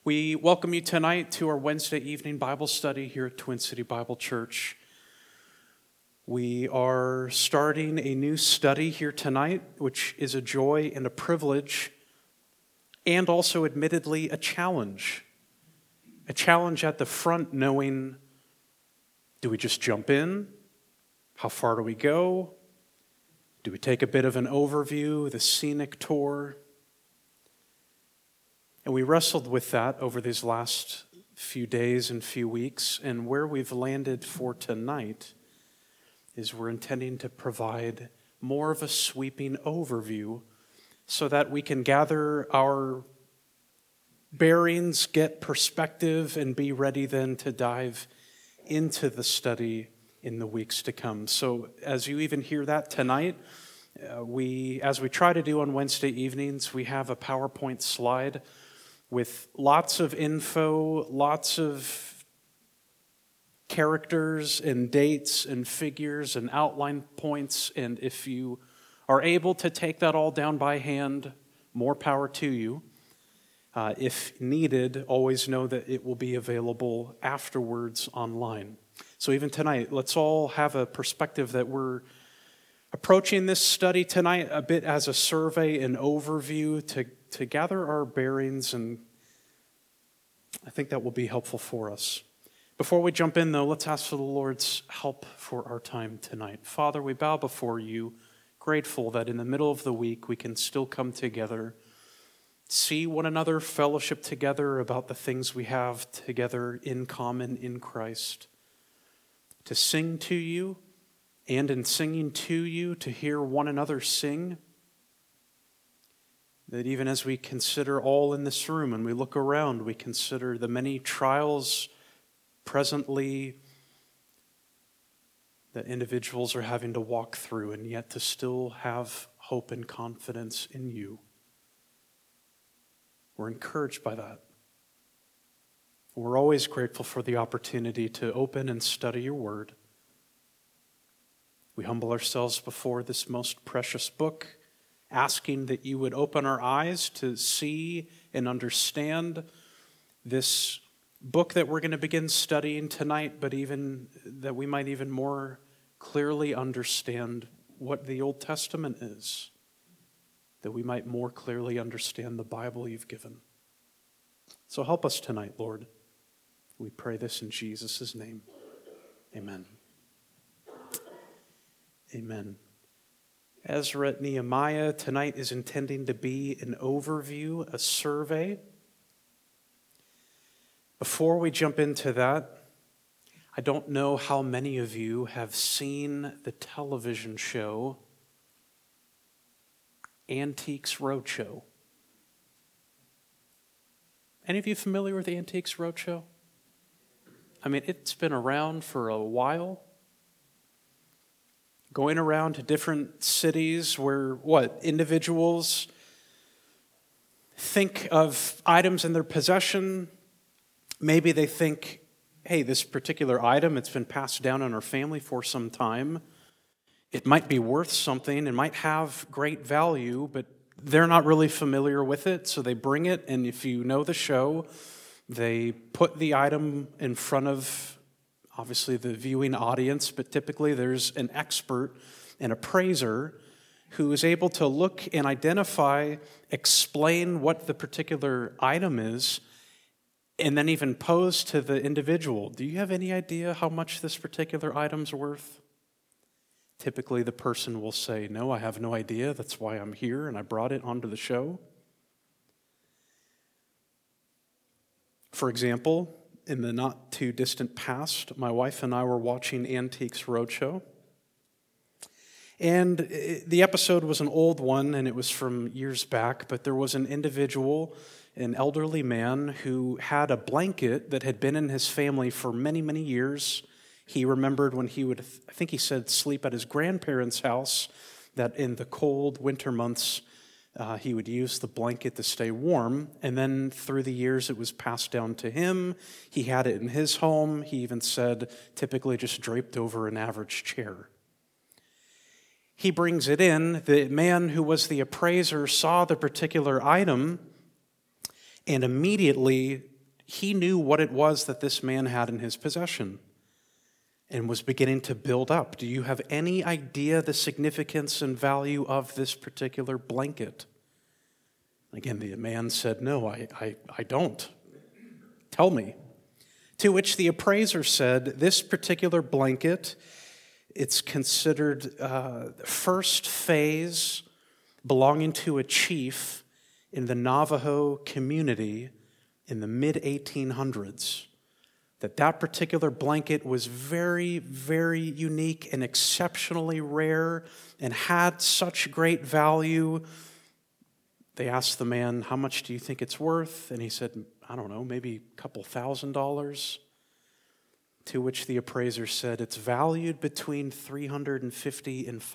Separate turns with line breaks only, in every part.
We welcome you tonight to our Wednesday evening Bible study here at Twin City Bible Church. We are starting a new study here tonight, which is a joy and a privilege, and also admittedly a challenge. A challenge at the front, knowing, do we just jump in? How far do we go? Do we take a bit of an overview, the scenic tour? And we wrestled with that over these last few days and few weeks, and where we've landed for tonight is we're intending to provide more of a sweeping overview so that we can gather our bearings, get perspective, and be ready then to dive into the study in the weeks to come. So as you even hear that tonight, as we try to do on Wednesday evenings, we have a PowerPoint slide with lots of info, lots of characters and dates and figures and outline points. And if you are able to take that all down by hand, more power to you. If needed, always know that it will be available afterwards online. So even tonight, let's all have a perspective that we're approaching this study tonight a bit as a survey and overview to gather our bearings, and I think that will be helpful for us. Before we jump in, though, let's ask for the Lord's help for our time tonight. Father, we bow before you, grateful that in the middle of the week we can still come together, see one another, fellowship together about the things we have together in common in Christ, to sing to you, and in singing to you, to hear one another sing. That even as we consider all in this room and we look around, we consider the many trials presently that individuals are having to walk through, and yet to still have hope and confidence in you. We're encouraged by that. We're always grateful for the opportunity to open and study your word. We humble ourselves before this most precious book, asking that you would open our eyes to see and understand this book that we're going to begin studying tonight, but even that we might even more clearly understand what the Old Testament is, that we might more clearly understand the Bible you've given. So help us tonight, Lord. We pray this in Jesus' name. Amen. Amen. Ezra at Nehemiah tonight is intending to be an overview, a survey. Before we jump into that, I don't know how many of you have seen the television show Antiques Roadshow. Any of you familiar with the Antiques Roadshow? I mean, it's been around for a while. Going around to different cities where individuals think of items in their possession. Maybe they think, hey, this particular item, it's been passed down in our family for some time. It might be worth something, it might have great value, but they're not really familiar with it, so they bring it, and if you know the show, they put the item in front of obviously the viewing audience, but typically there's an expert, an appraiser, who is able to look and identify, explain what the particular item is, and then even pose to the individual, do you have any idea how much this particular item's worth? Typically the person will say, no, I have no idea, that's why I'm here and I brought it onto the show. For example, in the not too distant past, my wife and I were watching Antiques Roadshow. And the episode was an old one, and it was from years back, but there was an individual, an elderly man, who had a blanket that had been in his family for many, many years. He remembered when he would, I think he said, sleep at his grandparents' house, that in the cold winter months, he would use the blanket to stay warm, and then through the years it was passed down to him. He had it in his home. He even said typically just draped over an average chair. He brings it in. The man who was the appraiser saw the particular item and immediately he knew what it was that this man had in his possession and was beginning to build up. Do you have any idea the significance and value of this particular blanket? Again, the man said, no, I don't. Tell me. To which the appraiser said, this particular blanket, it's considered first phase belonging to a chief in the Navajo community in the mid-1800s. That particular blanket was very, very unique and exceptionally rare and had such great value. They asked the man, how much do you think it's worth? And he said, I don't know, maybe a couple $1,000s. To which the appraiser said, it's valued between $350,000 and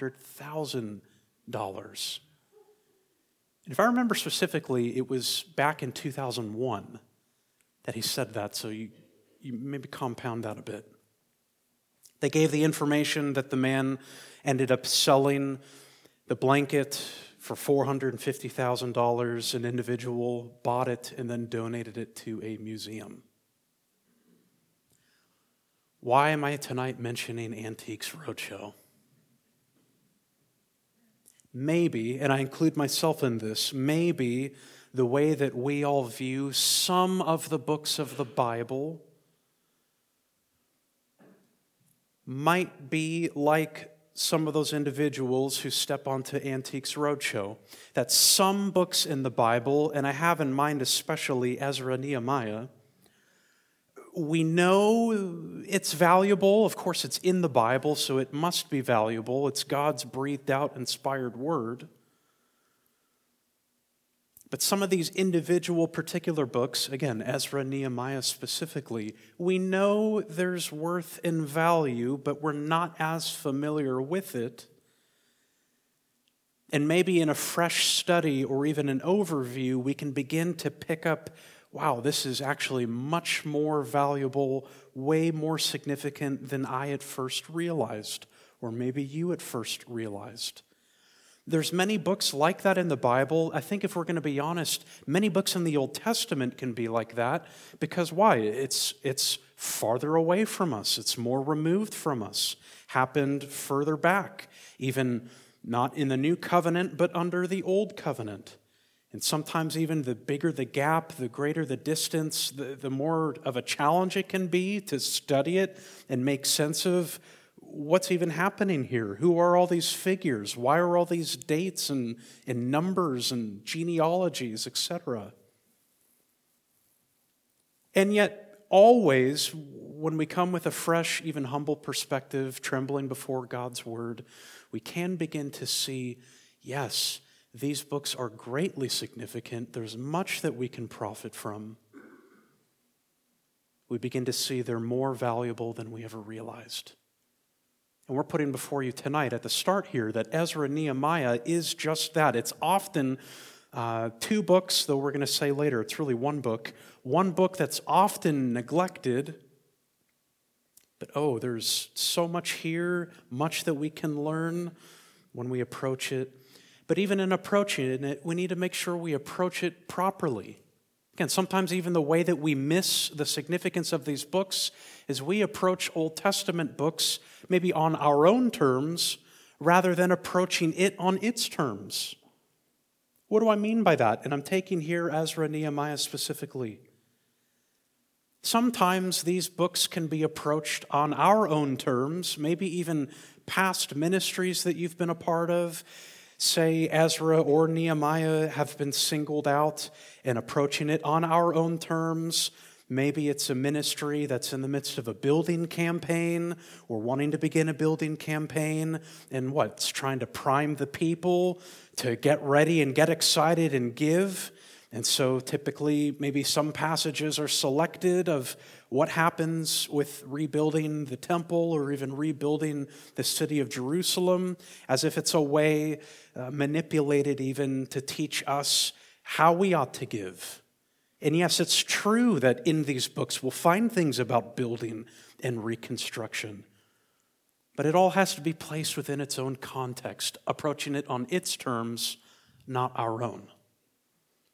$500,000. And if I remember specifically, it was back in 2001 that he said that, so you maybe compound that a bit. They gave the information that the man ended up selling the blanket for $450,000. An individual bought it and then donated it to a museum. Why am I tonight mentioning Antiques Roadshow? Maybe, and I include myself in this, maybe the way that we all view some of the books of the Bible might be like some of those individuals who step onto Antiques Roadshow. That some books in the Bible, and I have in mind especially Ezra and Nehemiah, we know it's valuable. Of course, it's in the Bible, so it must be valuable. It's God's breathed out, inspired word. But some of these individual particular books, again, Ezra and Nehemiah specifically, we know there's worth and value, but we're not as familiar with it. And maybe in a fresh study or even an overview, we can begin to pick up, wow, this is actually much more valuable, way more significant than I at first realized, or maybe you at first realized. There's many books like that in the Bible. I think if we're going to be honest, many books in the Old Testament can be like that, because why? It's farther away from us. It's more removed from us. Happened further back, even not in the New Covenant, but under the Old Covenant. And sometimes even the bigger the gap, the greater the distance, the more of a challenge it can be to study it and make sense of what's even happening here. Who are all these figures? Why are all these dates and numbers and genealogies, etc.? And yet, always, when we come with a fresh, even humble perspective, trembling before God's word, we can begin to see, yes, these books are greatly significant. There's much that we can profit from. We begin to see they're more valuable than we ever realized. And we're putting before you tonight at the start here that Ezra and Nehemiah is just that. It's often two books, though we're going to say later, it's really one book that's often neglected. But there's so much here, much that we can learn when we approach it. But even in approaching it, we need to make sure we approach it properly. Again, sometimes even the way that we miss the significance of these books is we approach Old Testament books maybe on our own terms rather than approaching it on its terms. What do I mean by that? And I'm taking here Ezra and Nehemiah specifically. Sometimes these books can be approached on our own terms, maybe even past ministries that you've been a part of. Say Ezra or Nehemiah have been singled out and approaching it on our own terms. Maybe it's a ministry that's in the midst of a building campaign or wanting to begin a building campaign and it's trying to prime the people to get ready and get excited and give. And so typically maybe some passages are selected of what happens with rebuilding the temple or even rebuilding the city of Jerusalem, as if it's a way manipulated even to teach us how we ought to give. And yes, it's true that in these books we'll find things about building and reconstruction. But it all has to be placed within its own context, approaching it on its terms, not our own.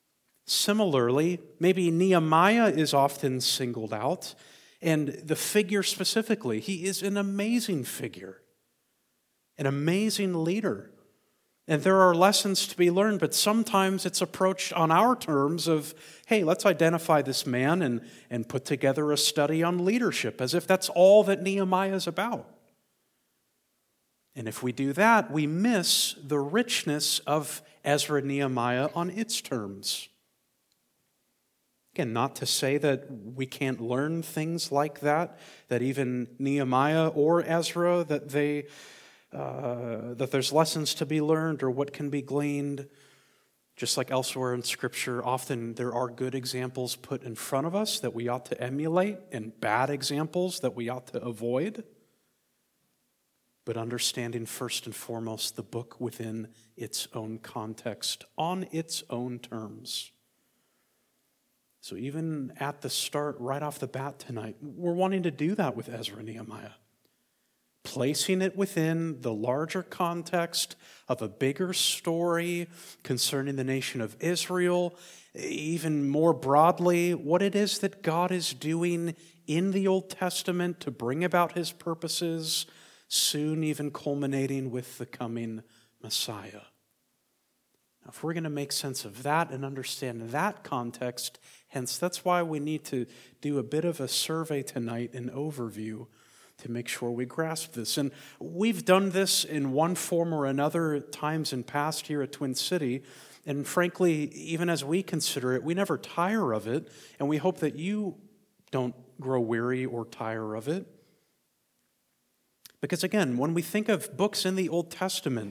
Similarly, maybe Nehemiah is often singled out, and the figure specifically, he is an amazing figure, an amazing leader. And there are lessons to be learned, but sometimes it's approached on our terms of, hey, let's identify this man and put together a study on leadership, as if that's all that Nehemiah is about. And if we do that, we miss the richness of Ezra and Nehemiah on its terms. Again, not to say that we can't learn things like that even Nehemiah or Ezra, that there's lessons to be learned or what can be gleaned. Just like elsewhere in Scripture, often there are good examples put in front of us that we ought to emulate and bad examples that we ought to avoid. But understanding first and foremost the book within its own context, on its own terms. So even at the start, right off the bat tonight, we're wanting to do that with Ezra and Nehemiah. Placing it within the larger context of a bigger story concerning the nation of Israel, even more broadly, what it is that God is doing in the Old Testament to bring about his purposes, soon even culminating with the coming Messiah. Now, if we're going to make sense of that and understand that context, hence that's why we need to do a bit of a survey tonight, an overview, to make sure we grasp this. And we've done this in one form or another times in past here at Twin City. And frankly, even as we consider it, we never tire of it. And we hope that you don't grow weary or tire of it. Because again, when we think of books in the Old Testament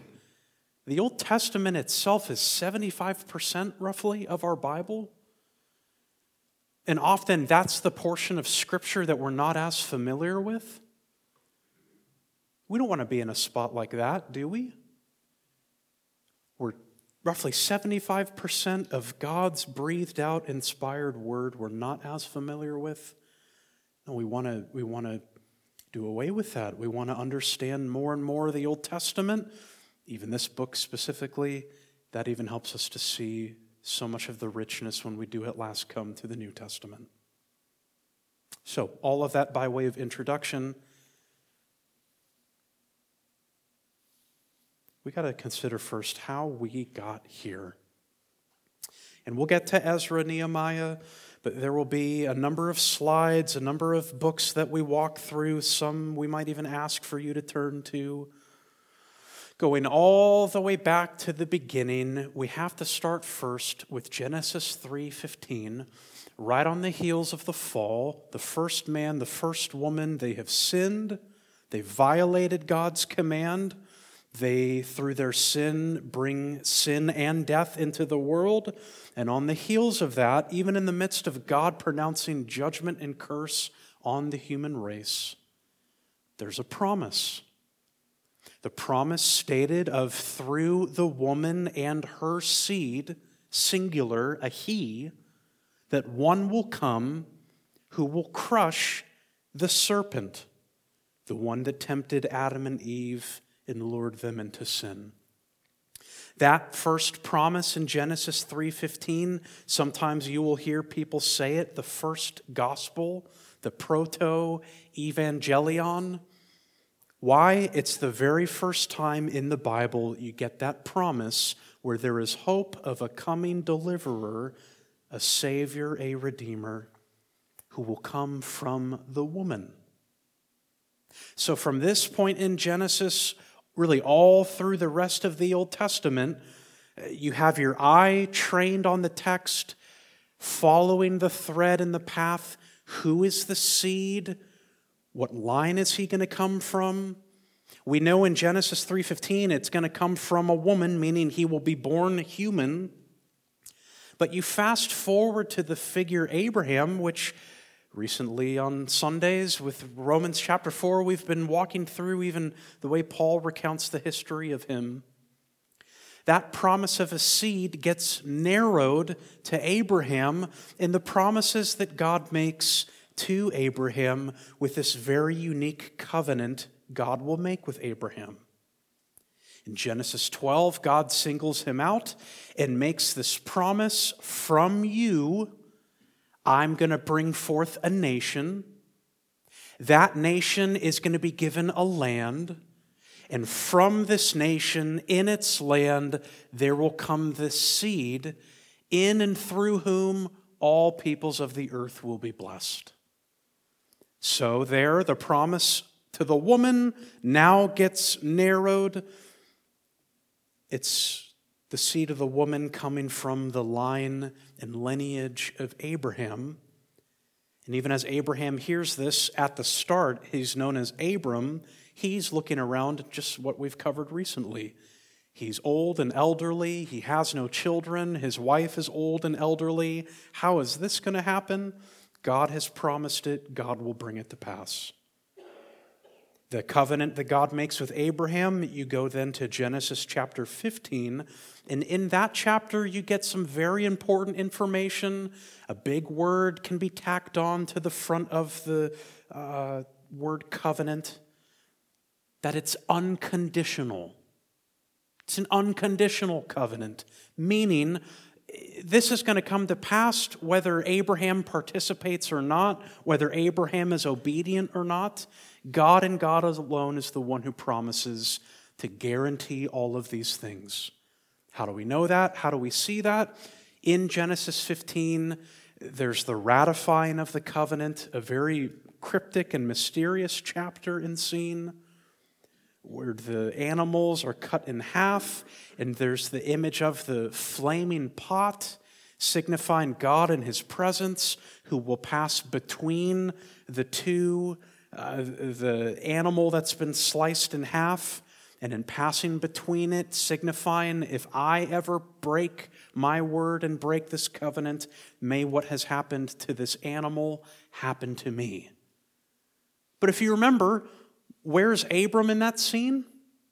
itself is 75% roughly of our Bible. And often that's the portion of Scripture that we're not as familiar with. We don't want to be in a spot like that, do we? We're roughly 75% of God's breathed out, inspired word we're not as familiar with. And we want to do away with that. We want to understand more and more of the Old Testament, even this book specifically. That even helps us to see so much of the richness when we do at last come to the New Testament. So, all of that by way of introduction. We got to consider first how we got here. And we'll get to Ezra, Nehemiah, but there will be a number of slides, a number of books that we walk through. Some we might even ask for you to turn to. Going all the way back to the beginning, we have to start first with Genesis 3:15. Right on the heels of the fall, the first man, the first woman, they have sinned. They violated God's command. They, through their sin, bring sin and death into the world. And on the heels of that, even in the midst of God pronouncing judgment and curse on the human race, there's a promise. The promise stated of through the woman and her seed, singular, a he, that one will come who will crush the serpent, the one that tempted Adam and Eve and lured them into sin. That first promise in Genesis 3:15, sometimes you will hear people say it, the first gospel, the proto-evangelion. Why? It's the very first time in the Bible you get that promise where there is hope of a coming deliverer, a Savior, a Redeemer, who will come from the woman. So from this point in Genesis, really all through the rest of the Old Testament, you have your eye trained on the text, following the thread and the path. Who is the seed? What line is he going to come from? We know in Genesis 3:15 it's going to come from a woman, meaning he will be born human. But you fast forward to the figure Abraham, which recently on Sundays with Romans chapter 4, we've been walking through even the way Paul recounts the history of him. That promise of a seed gets narrowed to Abraham in the promises that God makes to Abraham with this very unique covenant God will make with Abraham. In Genesis 12, God singles him out and makes this promise, from you, I'm going to bring forth a nation. That nation is going to be given a land. And from this nation, in its land, there will come this seed, in and through whom all peoples of the earth will be blessed. So there, the promise to the woman now gets narrowed. It's the seed of the woman coming from the line and lineage of Abraham. And even as Abraham hears this, at the start, he's known as Abram. He's looking around at just what we've covered recently. He's old and elderly. He has no children. His wife is old and elderly. How is this going to happen? God has promised it. God will bring it to pass. The covenant that God makes with Abraham, you go then to Genesis chapter 15, and in that chapter you get some very important information. A big word can be tacked on to the front of the word covenant, that it's unconditional. It's an unconditional covenant, meaning this is going to come to pass whether Abraham participates or not, whether Abraham is obedient or not. God and God alone is the one who promises to guarantee all of these things. How do we know that? How do we see that? In Genesis 15, there's the ratifying of the covenant, a very cryptic and mysterious chapter and scene, where the animals are cut in half, and there's the image of the flaming pot, signifying God and his presence, who will pass between the two, the animal that's been sliced in half, and in passing between it, signifying, if I ever break my word and break this covenant, may what has happened to this animal happen to me. But if you remember, where's Abram in that scene?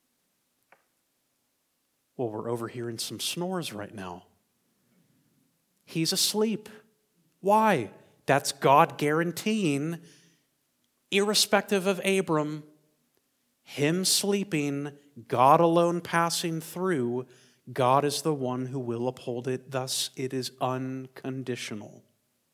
Well, we're overhearing some snores right now. He's asleep. Why? That's God guaranteeing, irrespective of Abram, him sleeping, God alone passing through, God is the one who will uphold it. Thus, it is unconditional.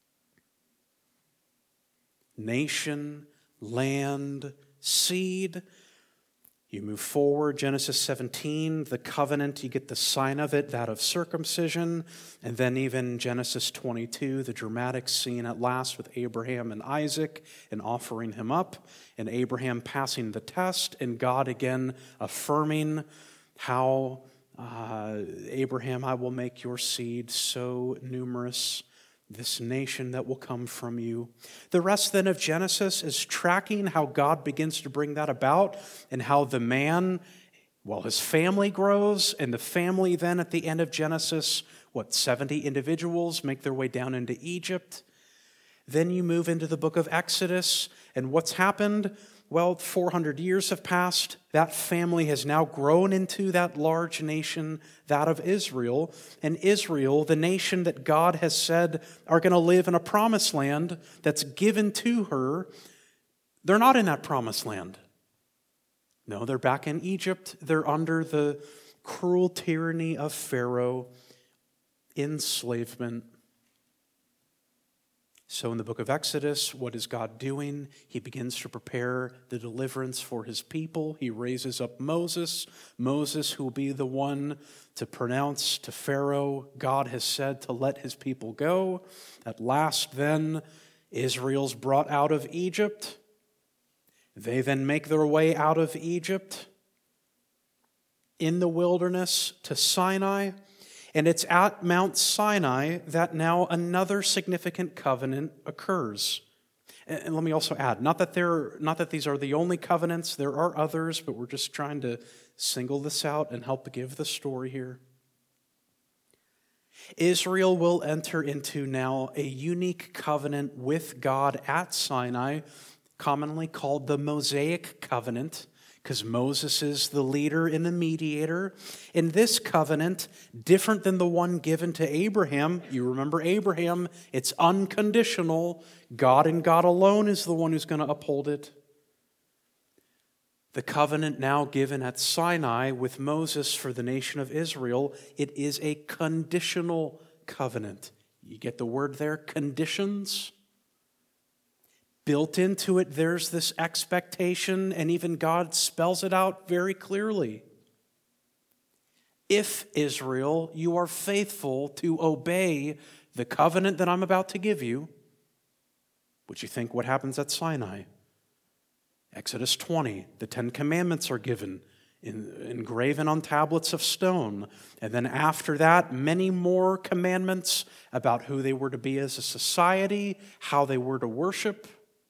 Nation, land, seed. You move forward, Genesis 17, the covenant, you get the sign of it, that of circumcision. And then even Genesis 22, the dramatic scene at last with Abraham and Isaac and offering him up, and Abraham passing the test, and God again affirming how Abraham, I will make your seed so numerous, this nation that will come from you. The rest then of Genesis is tracking how God begins to bring that about, and how the man, well, his family grows, and the family then at the end of Genesis, 70 individuals make their way down into Egypt. Then you move into the book of Exodus, and what's happened? Well, 400 years have passed. That family has now grown into that large nation, that of Israel. And Israel, the nation that God has said are going to live in a promised land that's given to her, they're not in that promised land. No, they're back in Egypt. They're under the cruel tyranny of Pharaoh, enslavement. So in the book of Exodus, what is God doing? He begins to prepare the deliverance for his people. He raises up Moses. Moses, who will be the one to pronounce to Pharaoh, God has said to let his people go. At last then, Israel's brought out of Egypt. They then make their way out of Egypt in the wilderness to Sinai. And it's at Mount Sinai that now another significant covenant occurs. And let me also add, not that these are the only covenants, there are others, but we're just trying to single this out and help give the story here. Israel will enter into now a unique covenant with God at Sinai, commonly called the Mosaic covenant, because Moses is the leader and the mediator. In this covenant, different than the one given to Abraham, you remember Abraham, it's unconditional. God and God alone is the one who's going to uphold it. The covenant now given at Sinai with Moses for the nation of Israel, it is a conditional covenant. You get the word there, conditions? Built into it, there's this expectation, and even God spells it out very clearly. If, Israel, you are faithful to obey the covenant that I'm about to give you, would you think what happens at Sinai? Exodus 20, the 10 Commandments are given, engraven on tablets of stone. And then after that, many more commandments about who they were to be as a society, how they were to worship.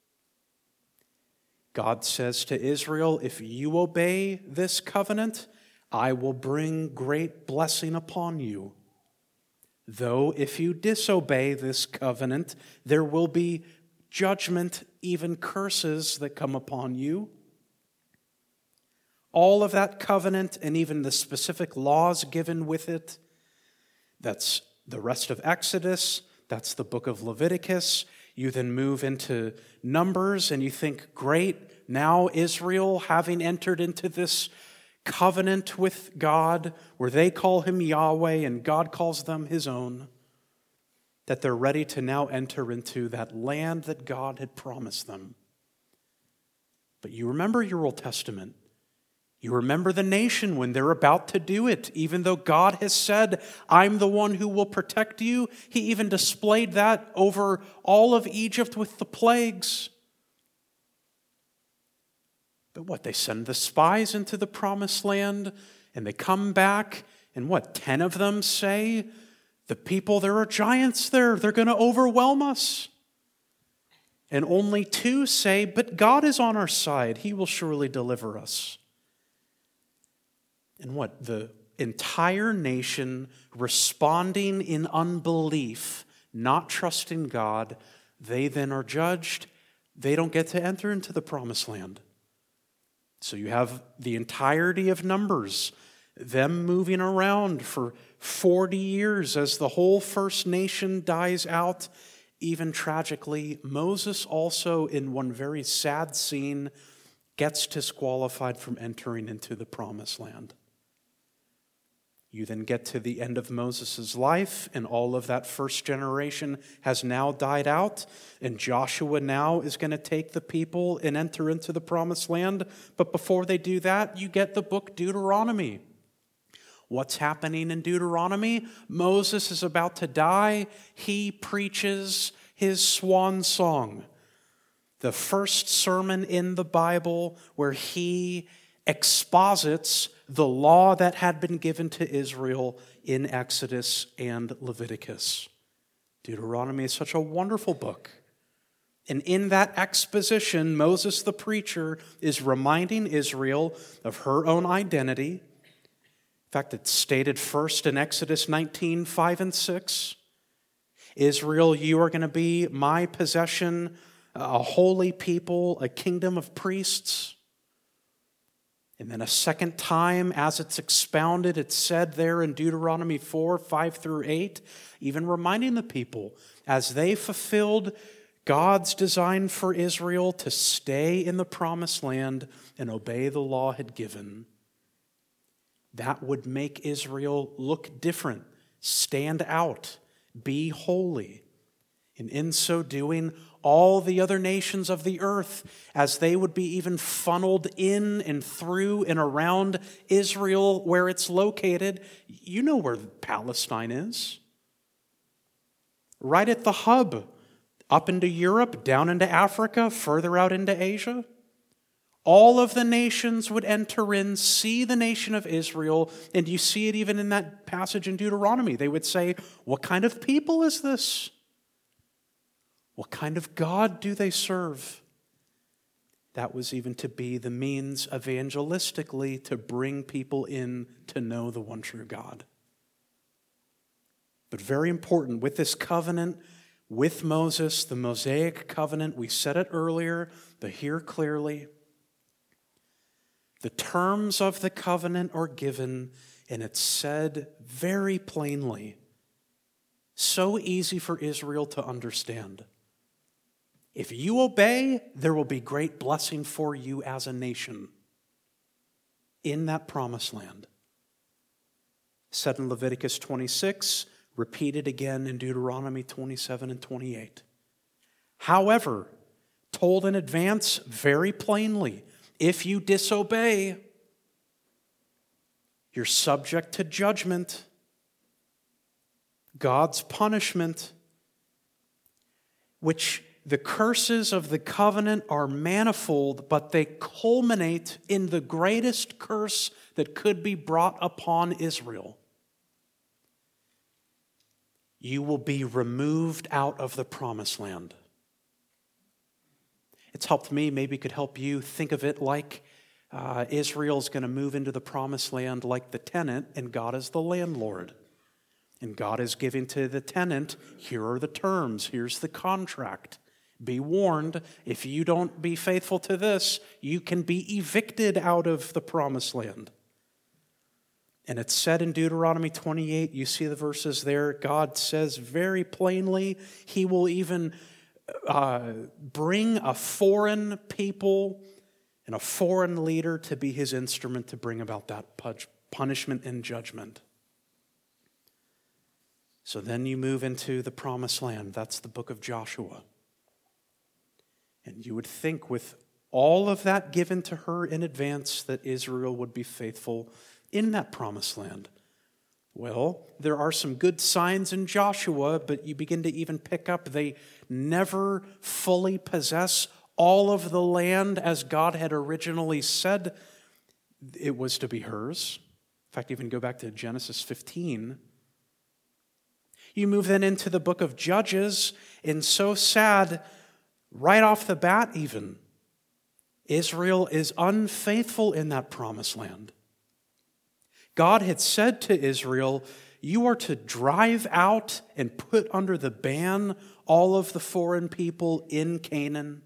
God says to Israel, if you obey this covenant, I will bring great blessing upon you. Though if you disobey this covenant, there will be judgment, even curses that come upon you. All of that covenant and even the specific laws given with it, that's the rest of Exodus, that's the book of Leviticus. You then move into Numbers and you think, great, now Israel, having entered into this covenant with God, where they call him Yahweh and God calls them his own, that they're ready to now enter into that land that God had promised them. But you remember your Old Testament. You remember the nation when they're about to do it. Even though God has said, I'm the one who will protect you, he even displayed that over all of Egypt with the plagues. But what, they send the spies into the promised land, and they come back, and what, 10 of them say, the people, there are giants there, they're going to overwhelm us. And only 2 say, but God is on our side, he will surely deliver us. And what, the entire nation responding in unbelief, not trusting God, they then are judged. They don't get to enter into the promised land. So you have the entirety of Numbers, them moving around for 40 years as the whole first nation dies out. Even tragically, Moses also, in one very sad scene, gets disqualified from entering into the promised land. You then get to the end of Moses' life, and all of that first generation has now died out, and Joshua now is going to take the people and enter into the promised land. But before they do that, you get the book Deuteronomy. What's happening in Deuteronomy? Moses is about to die. He preaches his swan song, the first sermon in the Bible where he exposits the law that had been given to Israel in Exodus and Leviticus. Deuteronomy is such a wonderful book. And in that exposition, Moses the preacher is reminding Israel of her own identity. In fact, it's stated first in Exodus 19, 5 and 6. Israel, you are going to be my possession, a holy people, a kingdom of priests. And then a second time, as it's expounded, it's said there in Deuteronomy 4, 5 through 8, even reminding the people, as they fulfilled God's design for Israel to stay in the promised land and obey the law had given, that would make Israel look different, stand out, be holy. And in so doing, all the other nations of the earth, as they would be even funneled in and through and around Israel where it's located. You know where Palestine is. Right at the hub, up into Europe, down into Africa, further out into Asia. All of the nations would enter in, see the nation of Israel, and you see it even in that passage in Deuteronomy. They would say, what kind of people is this? What kind of God do they serve? That was even to be the means evangelistically to bring people in to know the one true God. But very important, with this covenant, with Moses, the Mosaic covenant, we said it earlier, but here clearly, the terms of the covenant are given, and it's said very plainly, so easy for Israel to understand. If you obey, there will be great blessing for you as a nation. in that promised land. Said in Leviticus 26, repeated again in Deuteronomy 27 and 28. However, told in advance very plainly, if you disobey, you're subject to judgment, God's punishment, which the curses of the covenant are manifold, but they culminate in the greatest curse that could be brought upon Israel. You will be removed out of the promised land. It's helped me, maybe it could help you think of it like Israel's going to move into the promised land like the tenant, and God is the landlord. And God is giving to the tenant, here are the terms, here's the contract. Be warned, if you don't be faithful to this, you can be evicted out of the promised land. And it's said in Deuteronomy 28, you see the verses there, God says very plainly, he will even bring a foreign people and a foreign leader to be his instrument to bring about that punishment and judgment. So then you move into the promised land. That's the book of Joshua. And you would think with all of that given to her in advance that Israel would be faithful in that promised land. Well, there are some good signs in Joshua, but you begin to even pick up they never fully possess all of the land as God had originally said it was to be hers. In fact, even go back to Genesis 15. You move then into the book of Judges, and so sad, right off the bat even, Israel is unfaithful in that promised land. God had said to Israel, you are to drive out and put under the ban all of the foreign people in Canaan.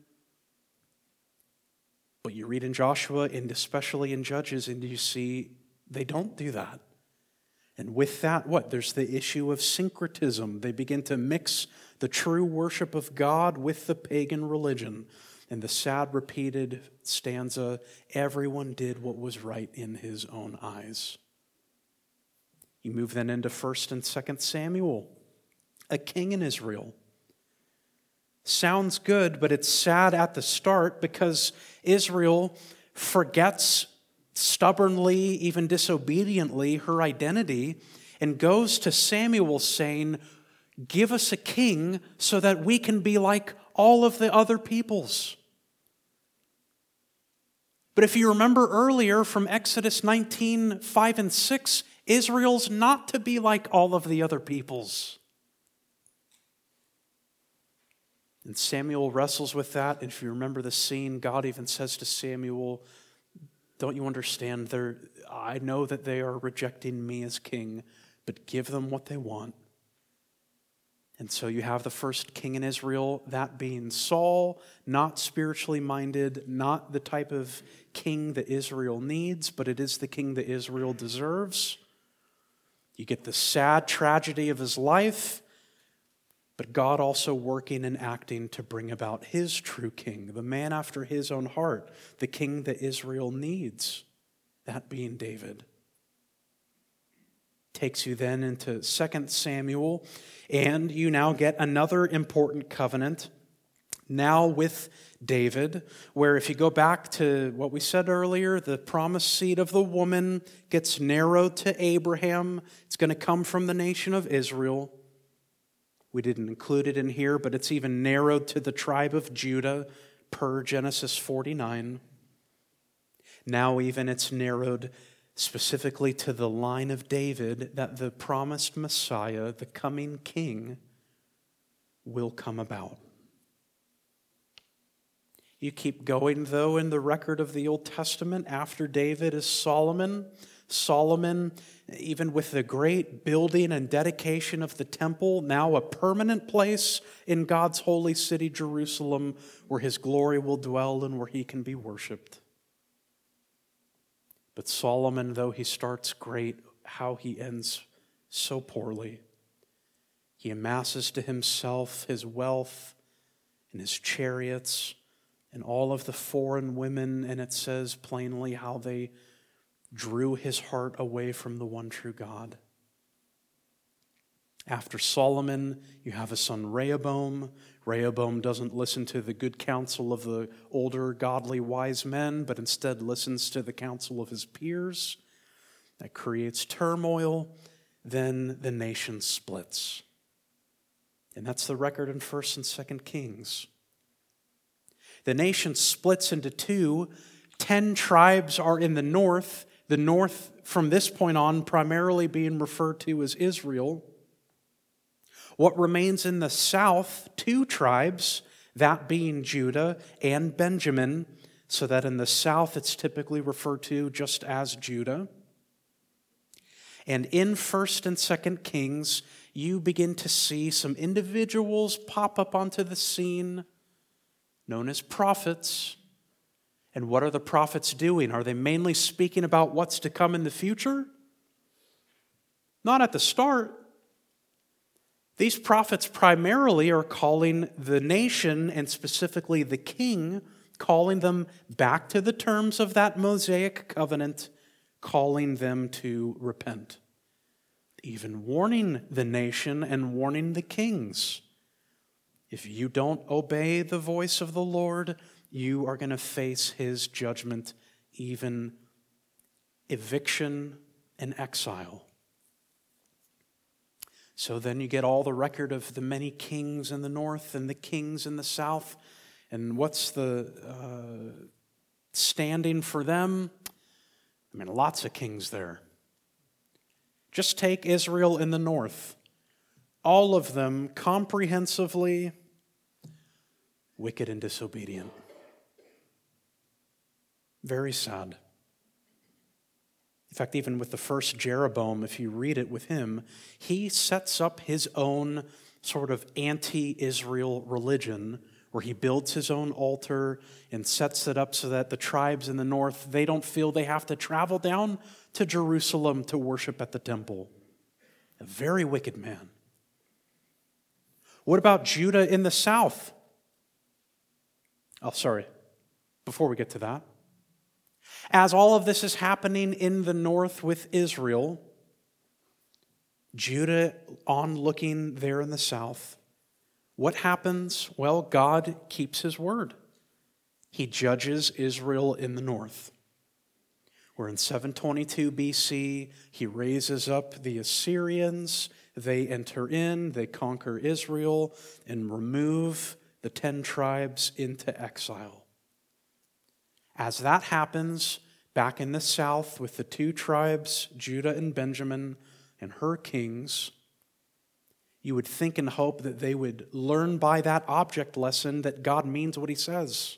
But you read in Joshua and especially in Judges, and you see they don't do that. And with that, there's the issue of syncretism. They begin to mix the true worship of God with the pagan religion. And the sad repeated stanza, everyone did what was right in his own eyes. You move then into 1 and 2 Samuel, a king in Israel. Sounds good, but it's sad at the start because Israel forgets stubbornly, even disobediently, her identity and goes to Samuel saying, give us a king so that we can be like all of the other peoples. But if you remember earlier from Exodus 19, 5 and 6, Israel's not to be like all of the other peoples. And Samuel wrestles with that. And if you remember the scene, God even says to Samuel, don't you understand? I know that they are rejecting me as king, but give them what they want. And so you have the first king in Israel, that being Saul, not spiritually minded, not the type of king that Israel needs, but it is the king that Israel deserves. You get the sad tragedy of his life, but God also working and acting to bring about his true king, the man after his own heart, the king that Israel needs, that being David. Takes you then into 2 Samuel, and you now get another important covenant, now with David, where if you go back to what we said earlier, the promised seed of the woman gets narrowed to Abraham. It's going to come from the nation of Israel. We didn't include it in here, but it's even narrowed to the tribe of Judah per Genesis 49. Now even it's narrowed specifically to the line of David, that the promised Messiah, the coming king, will come about. You keep going, though, in the record of the Old Testament. After David is Solomon. Solomon, even with the great building and dedication of the temple, now a permanent place in God's holy city, Jerusalem, where his glory will dwell and where he can be worshiped. But Solomon, though he starts great, how he ends so poorly. He amasses to himself his wealth and his chariots and all of the foreign women, and it says plainly how they drew his heart away from the one true God. After Solomon, you have his son Rehoboam. Rehoboam doesn't listen to the good counsel of the older, godly, wise men, but instead listens to the counsel of his peers. That creates turmoil. Then the nation splits. And that's the record in 1st and 2nd Kings. The nation splits into two. 10 tribes are in the north from this point on primarily being referred to as Israel. What remains in the south, 2 tribes, that being Judah and Benjamin, so that in the south it's typically referred to just as Judah. And in 1st and 2nd Kings, you begin to see some individuals pop up onto the scene known as prophets. And what are the prophets doing? Are they mainly speaking about what's to come in the future? Not at the start. These prophets primarily are calling the nation, and specifically the king, calling them back to the terms of that Mosaic covenant, calling them to repent. Even warning the nation and warning the kings. If you don't obey the voice of the Lord, you are going to face his judgment, even eviction and exile. So then you get all the record of the many kings in the north and the kings in the south. And what's the standing for them? I mean, lots of kings there. Just take Israel in the north. All of them comprehensively wicked and disobedient. Very sad. In fact, even with the first Jeroboam, if you read it with him, he sets up his own sort of anti-Israel religion where he builds his own altar and sets it up so that the tribes in the north, they don't feel they have to travel down to Jerusalem to worship at the temple. A very wicked man. What about Judah in the south? Oh, sorry. Before we get to that. As all of this is happening in the north with Israel, Judah onlooking there in the south, what happens? Well, God keeps his word. He judges Israel in the north. Where in 722 BC, he raises up the Assyrians. They enter in, they conquer Israel, and remove the 10 tribes into exile. As that happens, back in the south with the 2 tribes, Judah and Benjamin, and her kings, you would think and hope that they would learn by that object lesson that God means what he says.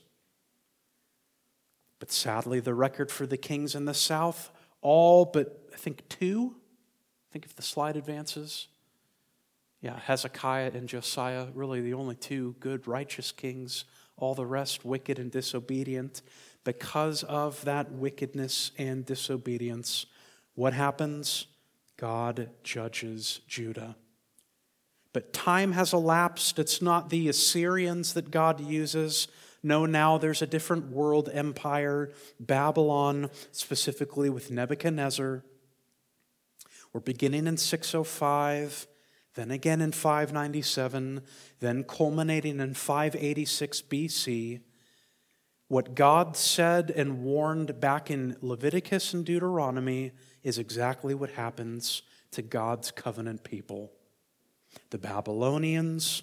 But sadly, the record for the kings in the south, all but I think 2, I think if the slide advances, Hezekiah and Josiah, really the only 2 good, righteous kings, all the rest wicked and disobedient. Because of that wickedness and disobedience, what happens? God judges Judah. But time has elapsed. It's not the Assyrians that God uses. No, now there's a different world empire, Babylon, specifically with Nebuchadnezzar. We're beginning in 605, then again in 597, then culminating in 586 BC. What God said and warned back in Leviticus and Deuteronomy is exactly what happens to God's covenant people. The Babylonians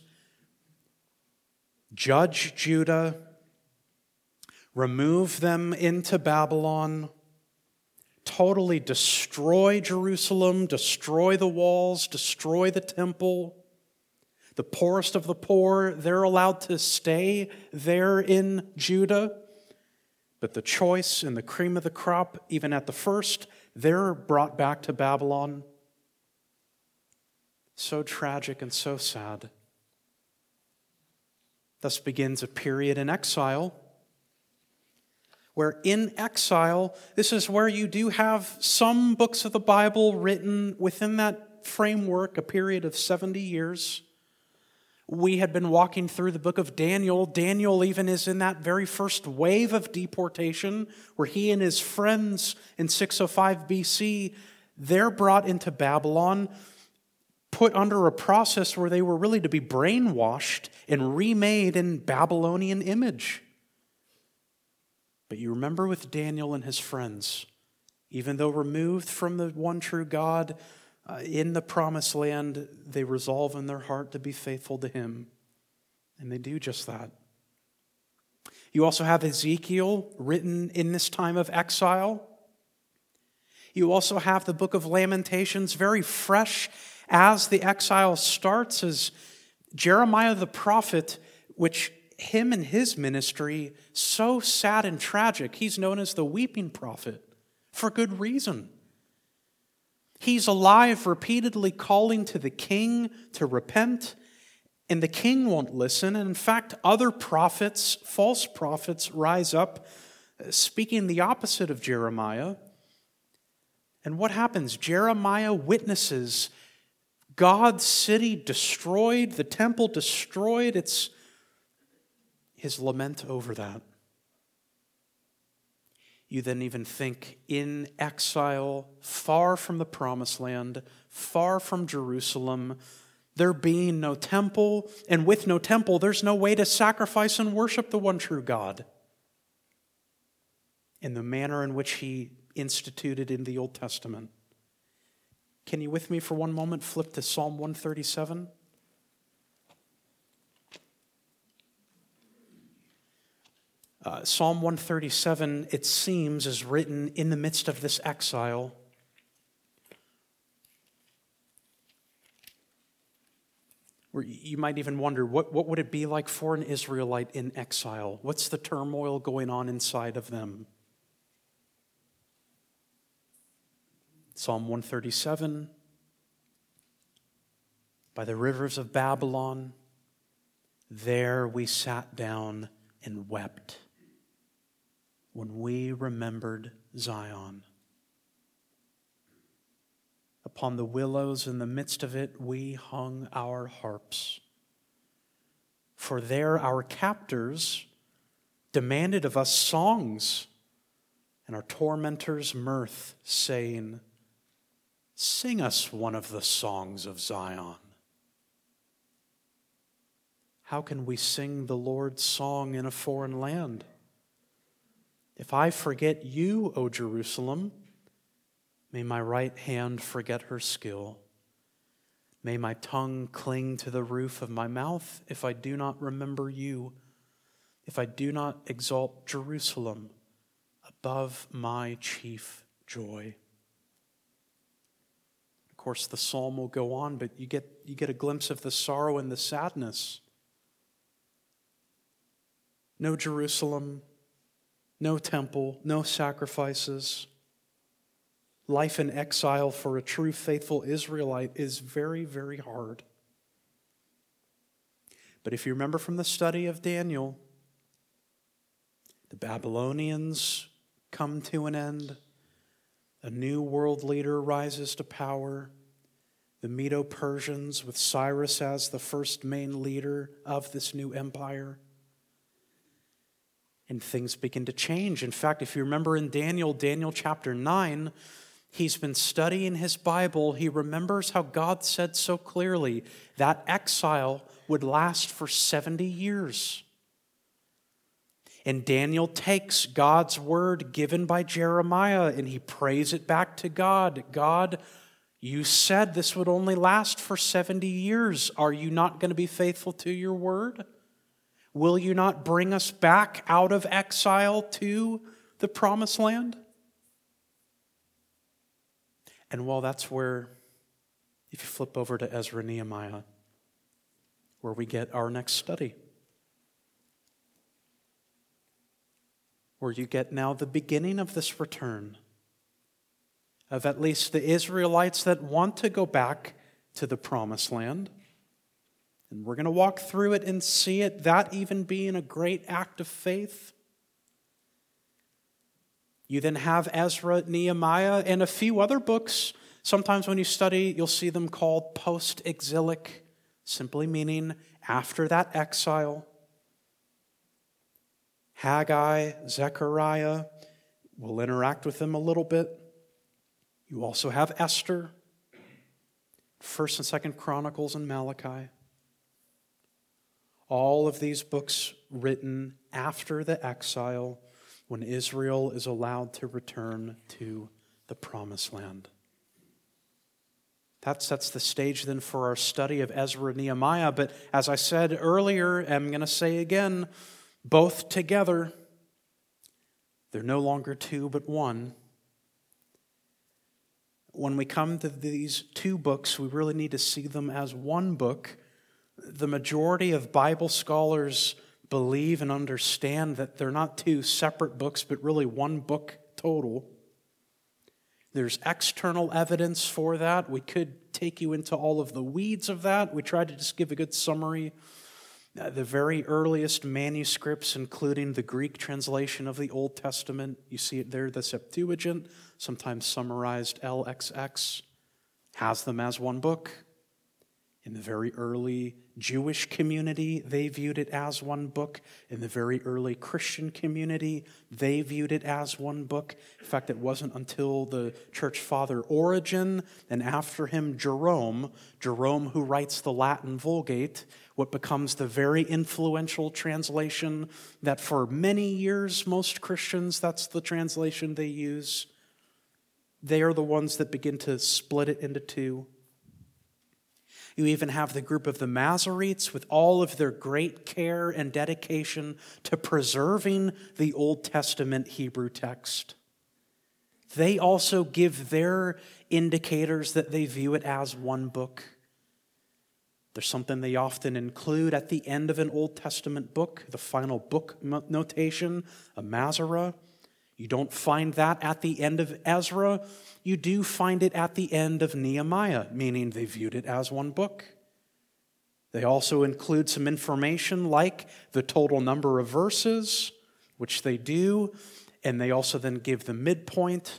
judge Judah, remove them into Babylon, totally destroy Jerusalem, destroy the walls, destroy the temple. The poorest of the poor, they're allowed to stay there in Judah. But the choice and the cream of the crop, even at the first, they're brought back to Babylon. So tragic and so sad. Thus begins a period in exile, where in exile, this is where you do have some books of the Bible written within that framework, a period of 70 years, We had been walking through the book of Daniel. Daniel even is in that very first wave of deportation where he and his friends in 605 BC, they're brought into Babylon, put under a process where they were really to be brainwashed and remade in Babylonian image. But you remember with Daniel and his friends, even though removed from the one true God, in the promised land, they resolve in their heart to be faithful to him. And they do just that. You also have Ezekiel written in this time of exile. You also have the book of Lamentations very fresh as the exile starts, as Jeremiah the prophet, which him and his ministry, so sad and tragic. He's known as the weeping prophet for good reason. He's alive, repeatedly calling to the king to repent, and the king won't listen. And in fact, other prophets, false prophets, rise up, speaking the opposite of Jeremiah. And what happens? Jeremiah witnesses God's city destroyed, the temple destroyed. It's his lament over that. You then even think in exile, far from the promised land, far from Jerusalem, there being no temple, and with no temple, there's no way to sacrifice and worship the one true God in the manner in which he instituted in the Old Testament. Can you with me for one moment flip to Psalm 137? Psalm 137, it seems, is written in the midst of this exile. Where you might even wonder, what would it be like for an Israelite in exile? What's the turmoil going on inside of them? Psalm 137, by the rivers of Babylon, there we sat down and wept when we remembered Zion. Upon the willows in the midst of it, we hung our harps. For there our captors demanded of us songs, and our tormentors mirth, saying, "Sing us one of the songs of Zion." How can we sing the Lord's song in a foreign land? If I forget you, O Jerusalem, may my right hand forget her skill. May my tongue cling to the roof of my mouth if I do not remember you, if I do not exalt Jerusalem above my chief joy. Of course, the psalm will go on, but you get a glimpse of the sorrow and the sadness. No Jerusalem, no temple, no sacrifices. Life in exile for a true faithful Israelite is very, very hard. But if you remember from the study of Daniel, the Babylonians come to an end. A new world leader rises to power. The Medo-Persians, with Cyrus as the first main leader of this new empire. And things begin to change. In fact, if you remember in Daniel chapter 9, he's been studying his Bible. He remembers how God said so clearly that exile would last for 70 years. And Daniel takes God's word given by Jeremiah and he prays it back to God. God, you said this would only last for 70 years. Are you not going to be faithful to your word? Will you not bring us back out of exile to the promised land? And well, that's where, if you flip over to Ezra and Nehemiah, where we get our next study. Where you get now the beginning of this return of at least the Israelites that want to go back to the promised land. And we're going to walk through it and see it, that even being a great act of faith. You then have Ezra, Nehemiah, and a few other books. Sometimes when you study, you'll see them called post-exilic, simply meaning after that exile. Haggai, Zechariah, we'll interact with them a little bit. You also have Esther, 1st and 2nd Chronicles, and Malachi. All of these books written after the exile, when Israel is allowed to return to the Promised Land. That sets the stage then for our study of Ezra and Nehemiah. But as I said earlier, I'm going to say again, both together, they're no longer two but one. When we come to these two books, we really need to see them as one book. The majority of Bible scholars believe and understand that they're not two separate books, but really one book total. There's external evidence for that. We could take you into all of the weeds of that. We tried to just give a good summary. The very earliest manuscripts, including the Greek translation of the Old Testament, you see it there, the Septuagint, sometimes summarized LXX, has them as one book. In the very early Jewish community, they viewed it as one book. In the very early Christian community, they viewed it as one book. In fact, it wasn't until the church father Origen and after him Jerome who writes the Latin Vulgate, what becomes the very influential translation that for many years most Christians, that's the translation they use. They are the ones that begin to split it into two. You even have the group of the Masoretes with all of their great care and dedication to preserving the Old Testament Hebrew text. They also give their indicators that they view it as one book. There's something they often include at the end of an Old Testament book, the final book notation, a Masorah. You don't find that at the end of Ezra. You do find it at the end of Nehemiah, meaning they viewed it as one book. They also include some information like the total number of verses, which they do, and they also then give the midpoint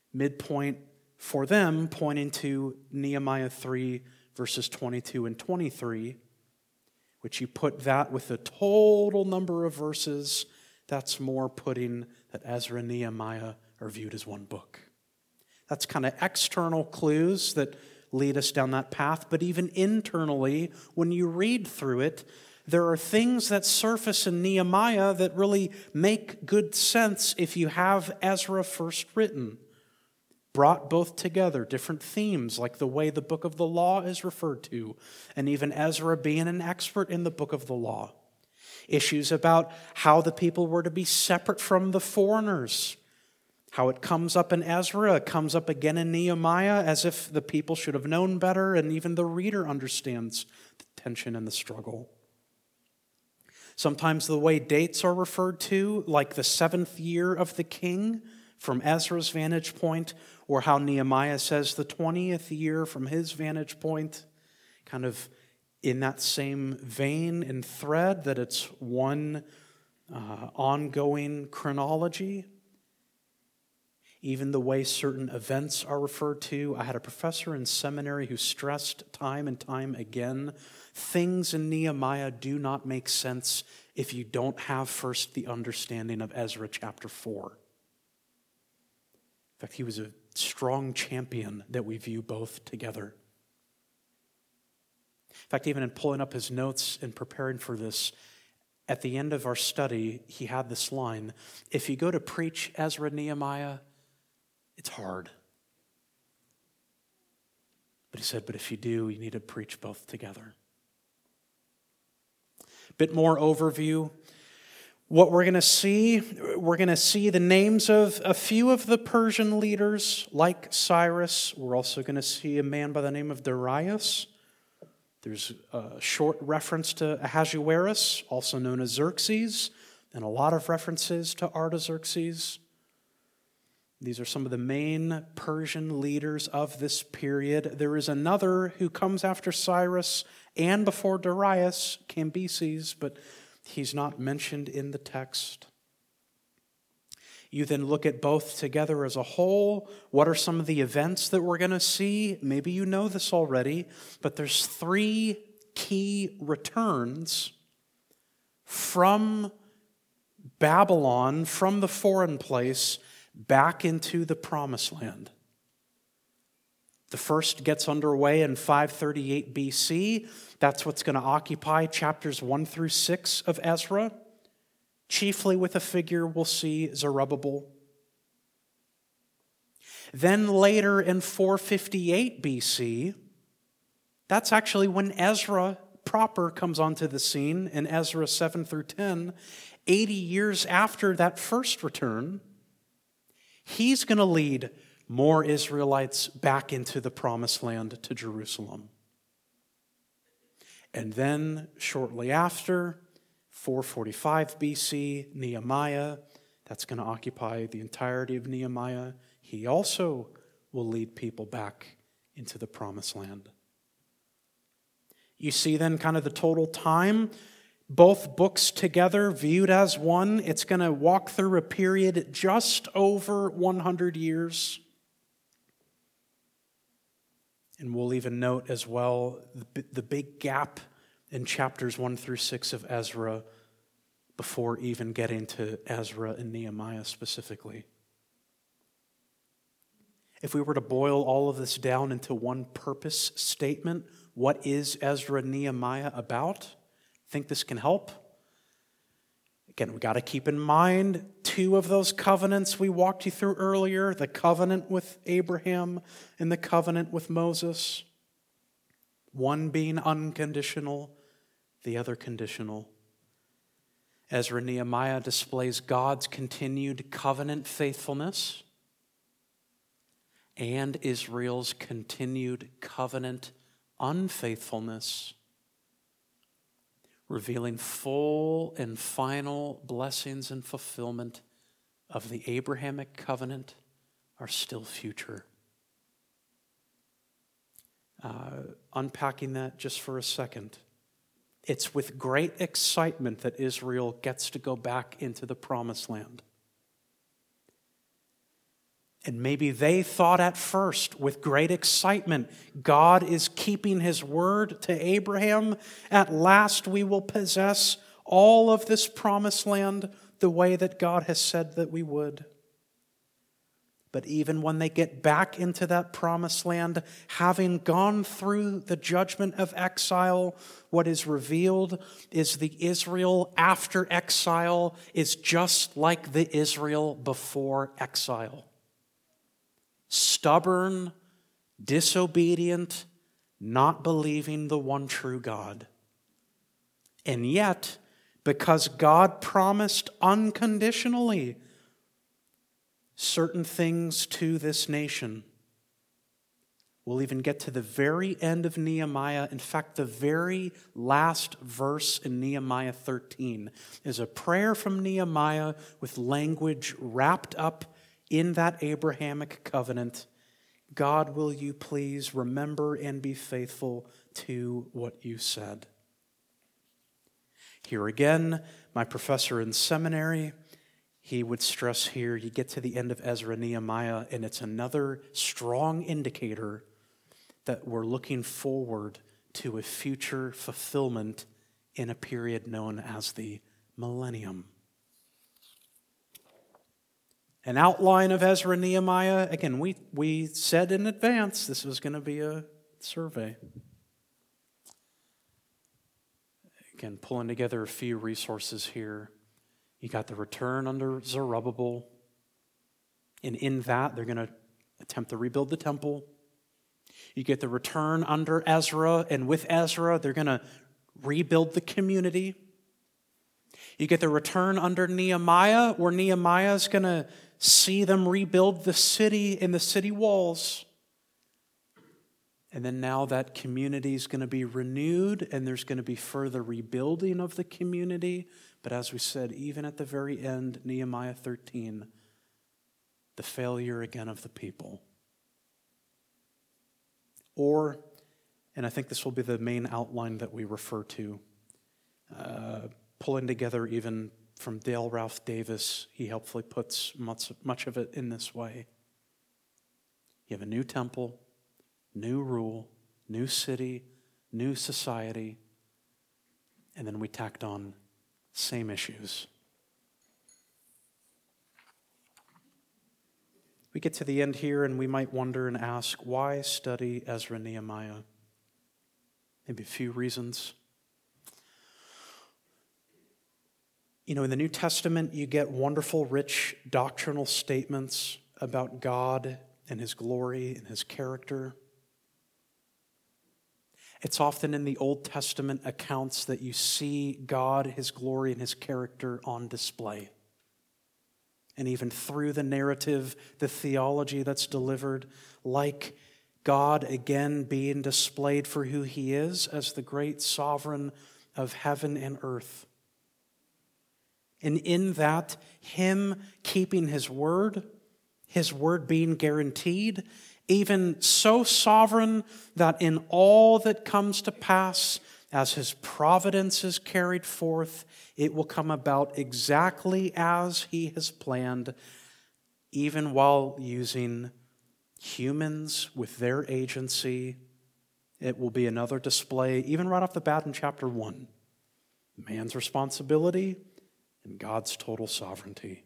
for them pointing to Nehemiah 3, verses 22 and 23, which you put that with the total number of verses, that's more putting that Ezra and Nehemiah are viewed as one book. That's kind of external clues that lead us down that path, but even internally, when you read through it, there are things that surface in Nehemiah that really make good sense if you have Ezra first written. Brought both together, different themes, like the way the book of the law is referred to, and even Ezra being an expert in the book of the law. Issues about how the people were to be separate from the foreigners. How it comes up in Ezra, it comes up again in Nehemiah, as if the people should have known better, and even the reader understands the tension and the struggle. Sometimes the way dates are referred to, like the 7th year of the king, from Ezra's vantage point, or how Nehemiah says the 20th year from his vantage point, kind of in that same vein and thread that it's one ongoing chronology. Even the way certain events are referred to. I had a professor in seminary who stressed time and time again, things in Nehemiah do not make sense if you don't have first the understanding of Ezra chapter 4. In fact, he was a strong champion that we view both together. In fact, even in pulling up his notes and preparing for this, at the end of our study, he had this line, if you go to preach Ezra and Nehemiah, it's hard. But he said, but if you do, you need to preach both together. Bit more overview. What we're going to see the names of a few of the Persian leaders, like Cyrus. We're also going to see a man by the name of Darius. There's a short reference to Ahasuerus, also known as Xerxes, and a lot of references to Artaxerxes. These are some of the main Persian leaders of this period. There is another who comes after Cyrus and before Darius, Cambyses, but he's not mentioned in the text. You then look at both together as a whole. What are some of the events that we're going to see? Maybe you know this already, but there's 3 key returns from Babylon, from the foreign place, back into the promised land. The first gets underway in 538 BC. That's what's going to occupy chapters 1 through 6 of Ezra, chiefly with a figure we'll see, Zerubbabel. Then later in 458 BC, that's actually when Ezra proper comes onto the scene in Ezra 7 through 10. 80 years after that first return, he's going to lead more Israelites back into the promised land to Jerusalem. And then shortly after, 445 BC, Nehemiah, that's going to occupy the entirety of Nehemiah. He also will lead people back into the promised land. You see then kind of the total time, both books together viewed as one. It's going to walk through a period just over 100 years. And we'll even note as well the big gap in chapters 1 through 6 of Ezra before even getting to Ezra and Nehemiah specifically. If we were to boil all of this down into one purpose statement, what is Ezra and Nehemiah about? I think this can help. Again, we got to keep in mind two of those covenants we walked you through earlier, the covenant with Abraham and the covenant with Moses. One being unconditional, the other conditional. Ezra and Nehemiah displays God's continued covenant faithfulness and Israel's continued covenant unfaithfulness, revealing full and final blessings and fulfillment of the Abrahamic covenant are still future. Unpacking that just for a second. It's with great excitement that Israel gets to go back into the promised land. And maybe they thought at first with great excitement, God is keeping his word to Abraham. At last we will possess all of this promised land the way that God has said that we would. But even when they get back into that promised land, having gone through the judgment of exile, what is revealed is the Israel after exile is just like the Israel before exile. Stubborn, disobedient, not believing the one true God. And yet, because God promised unconditionally certain things to this nation, we'll even get to the very end of Nehemiah. In fact, the very last verse in Nehemiah 13 is a prayer from Nehemiah with language wrapped up in that Abrahamic covenant. God, will you please remember and be faithful to what you said? Here again, my professor in seminary, he would stress here, you get to the end of Ezra and Nehemiah, and it's another strong indicator that we're looking forward to a future fulfillment in a period known as the millennium. An outline of Ezra and Nehemiah. Again, we said in advance this was going to be a survey. Again, pulling together a few resources here. You got the return under Zerubbabel. And in that, they're going to attempt to rebuild the temple. You get the return under Ezra. And with Ezra, they're going to rebuild the community. You get the return under Nehemiah, where Nehemiah is going to see them rebuild the city and the city walls. And then now that community is going to be renewed, and there's going to be further rebuilding of the community. But as we said, even at the very end, Nehemiah 13, the failure again of the people. Or, and I think this will be the main outline that we refer to, pulling together even from Dale Ralph Davis, he helpfully puts much of it in this way. You have a new temple, new rule, new city, new society, and then we tacked on same issues. We get to the end here and we might wonder and ask, why study Ezra and Nehemiah? Maybe a few reasons. You know, in the New Testament, you get wonderful, rich doctrinal statements about God and His glory and His character. It's often in the Old Testament accounts that you see God, His glory, and His character on display. And even through the narrative, the theology that's delivered, like God again being displayed for who He is as the great sovereign of heaven and earth. And in that, Him keeping His word being guaranteed, even so sovereign that in all that comes to pass, as His providence is carried forth, it will come about exactly as He has planned, even while using humans with their agency. It will be another display, even right off the bat in chapter 1. Man's responsibility and God's total sovereignty.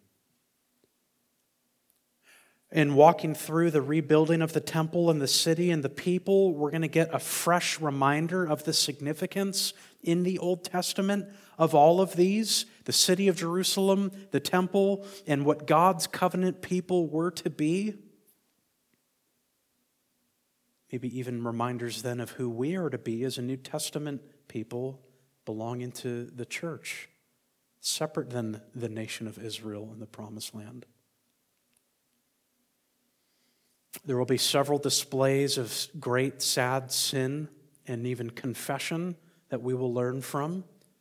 In walking through the rebuilding of the temple and the city and the people, we're going to get a fresh reminder of the significance in the Old Testament of all of these, the city of Jerusalem, the temple, and what God's covenant people were to be. Maybe even reminders then of who we are to be as a New Testament people belonging to the church, separate than the nation of Israel and the Promised Land. There will be several displays of great, sad sin and even confession that we will learn from.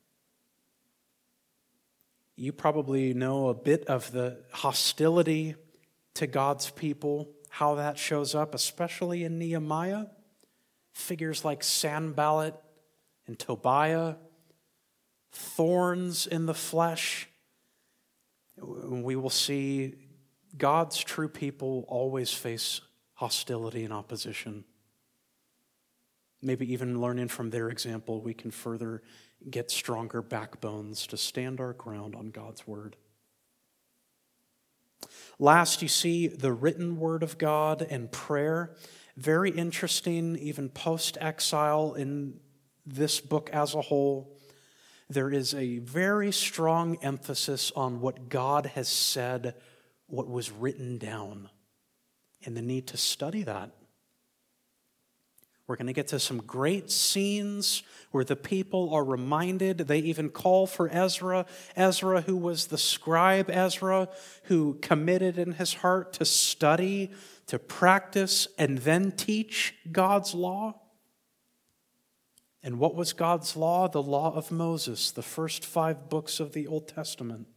You probably know a bit of the hostility to God's people, how that shows up, especially in Nehemiah. Figures like Sanballat and Tobiah, thorns in the flesh. We will see God's true people always face hostility and opposition. Maybe even learning from their example, we can further get stronger backbones to stand our ground on God's word. Last, you see the written word of God and prayer. Very interesting, even post-exile in this book as a whole. There is a very strong emphasis on what God has said, what was written down, and the need to study that. We're going to get to some great scenes where the people are reminded. They even call for Ezra, who was the scribe Ezra, who committed in his heart to study, to practice, and then teach God's law. And what was God's law? The law of Moses, the first 5 books of the Old Testament.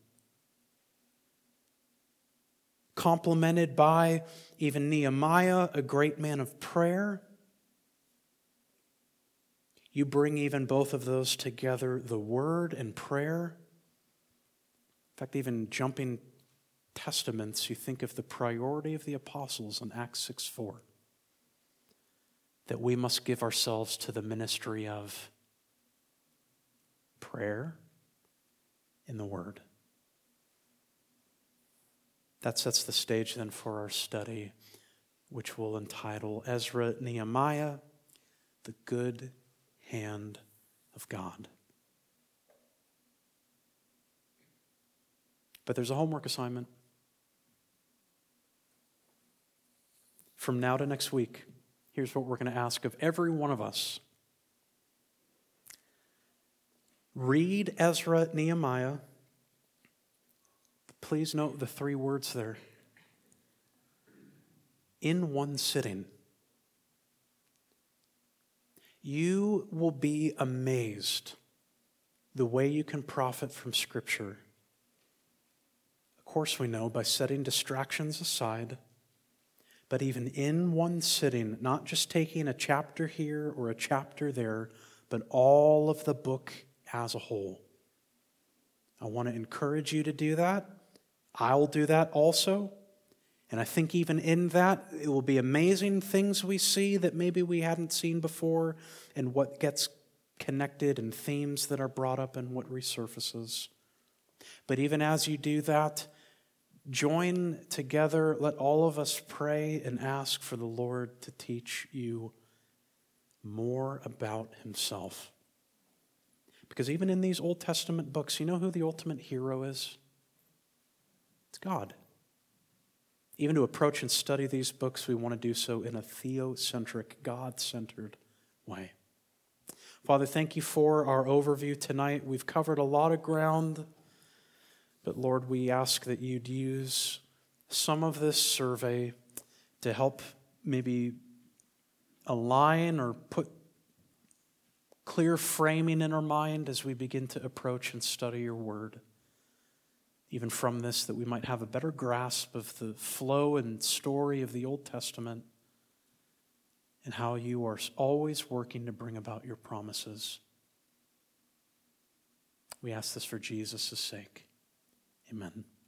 Complemented by even Nehemiah, a great man of prayer. You bring even both of those together, the word and prayer. In fact, even jumping testaments, you think of the priority of the apostles in Acts 6:4. That we must give ourselves to the ministry of prayer in the word. That sets the stage then for our study, which we'll entitle Ezra, Nehemiah, the Good Hand of God. But there's a homework assignment. From now to next week, here's what we're going to ask of every one of us. Read Ezra, Nehemiah. Please note the 3 words there. In one sitting. You will be amazed the way you can profit from Scripture. Of course, we know by setting distractions aside, but even in one sitting, not just taking a chapter here or a chapter there, but all of the book as a whole. I want to encourage you to do that. I'll do that also. And I think even in that, it will be amazing things we see that maybe we hadn't seen before, and what gets connected and themes that are brought up and what resurfaces. But even as you do that, join together. Let all of us pray and ask for the Lord to teach you more about himself. Because even in these Old Testament books, you know who the ultimate hero is? It's God. Even to approach and study these books, we want to do so in a theocentric, God-centered way. Father, thank you for our overview tonight. We've covered a lot of ground, but Lord, we ask that you'd use some of this survey to help maybe align or put clear framing in our mind as we begin to approach and study your word. Even from this, that we might have a better grasp of the flow and story of the Old Testament and how you are always working to bring about your promises. We ask this for Jesus' sake. Amen.